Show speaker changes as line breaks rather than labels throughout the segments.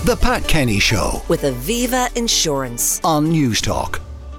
The Pat Kenny Show
with Aviva Insurance
on Newstalk.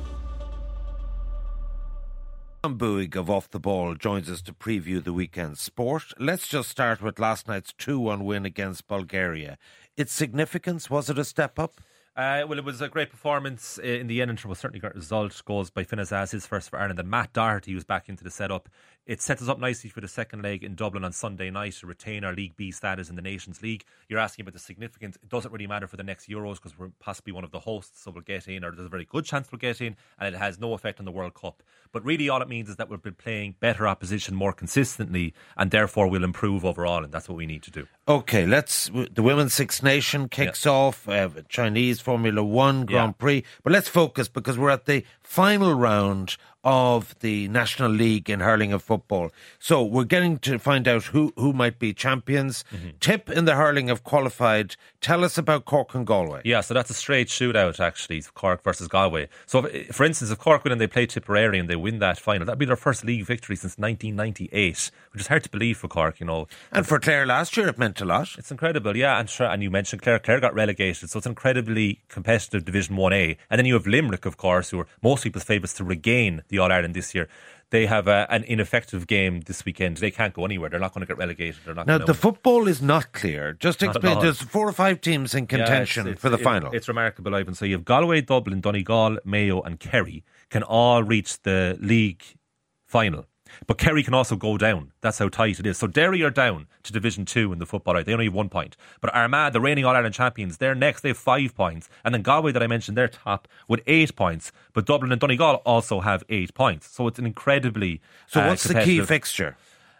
Tom Buig of Off the Ball joins us to preview the weekend's sport. Let's just start with last night's 2-1 win against Bulgaria. Its significance, was it a step up?
Well, it was a great performance in the end, and it was certainly a great result. Goals by Finn Azaz, his first for Ireland, and Matt Doherty was back into the setup. It sets us up nicely for the second leg in Dublin on Sunday night to retain our League B status in the Nations League. You're asking about the significance. It doesn't really matter for the next Euros because we're possibly one of the hosts, so we'll get in, or there's a very good chance we'll get in, and it has no effect on the World Cup. But really all it means is that we've been playing better opposition more consistently, and therefore we'll improve overall, and that's what we need to do.
Okay, the Women's Six Nation kicks off, Chinese Formula One Grand Prix, but let's focus because we're at the final round of the National League in hurling of football. So we're getting to find out who might be champions. Tip in the hurling have qualified. Tell us about Cork and Galway.
Yeah, so that's a straight shootout actually, Cork versus Galway. So for instance, if Cork win and they play Tipperary and they win that final, that'd be their first league victory since 1998, which is hard to believe for Cork, you know.
And for Clare last year it meant a lot.
It's incredible, yeah. And you mentioned Clare got relegated, so it's an incredibly competitive Division 1A. And then you have Limerick, of course, who are most people's favourites to regain the All-Ireland this year. They have an ineffective game this weekend. They can't go anywhere. They're not going to get relegated. Now,
the football is not clear. Just explain, there's 4 or 5 teams in contention for the final.
It's remarkable, Ivan. So you have Galway, Dublin, Donegal, Mayo and Kerry can all reach the league final. But Kerry can also go down. That's how tight it is. So Derry are down to Division 2 in the football. Right? They only have 1 point. But Armagh, the reigning All-Ireland champions, they're next. They have 5 points. And then Galway, that I mentioned, they're top with 8 points. But Dublin and Donegal also have 8 points. So it's an incredibly
So what's the key fixture?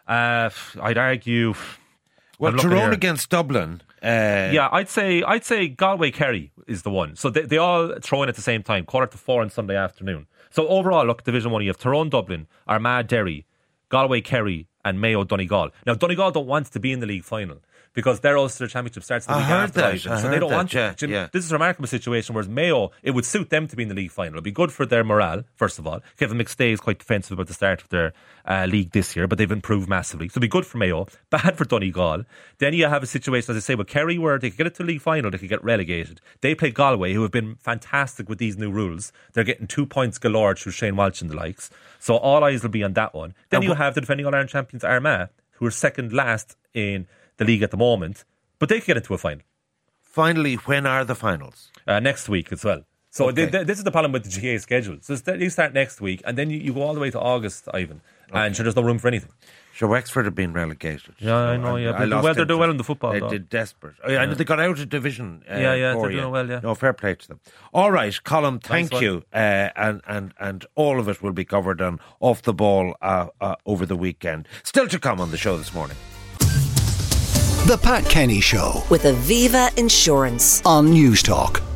I'd argue...
Well, Tyrone against Dublin.
I'd say Galway-Kerry is the one. So they all throw in at the same time, 3:45 on Sunday afternoon. So overall, look, Division 1, you have Tyrone-Dublin, Armagh-Derry, Galway-Kerry and Mayo-Donegal. Now, Donegal don't want to be in the league final because their Ulster Championship starts the week after. So they don't want to. This is a remarkable situation, whereas Mayo, it would suit them to be in the league final. It'd be good for their morale, first of all. Kevin McStay is quite defensive about the start of their league this year, but they've improved massively. So it'd be good for Mayo, bad for Donegal. Then you have a situation, as I say, with Kerry, where they could get it to the league final, they could get relegated. They play Galway, who have been fantastic with these new rules. They're getting 2 points galore through Shane Walsh and the likes. So all eyes will be on that one. Then you have the defending All-Ireland champions Armagh, who are second last in the league at the moment, but they could get into a final.
Finally, when are the finals?
Next week as well. So this is the problem with the GA schedule. So you start next week, and then you go all the way to August, Ivan. And there's no room for anything.
So Wexford have been relegated.
Yeah, I know. They're doing well in the football.
They did desperate. I know they got out of Division.
They're doing well. Yeah.
No, fair play to them. All right, Colm, thank you. And all of it will be covered on Off the Ball over the weekend. Still to come on the show this morning.
The Pat Kenny Show
with Aviva Insurance
on Newstalk.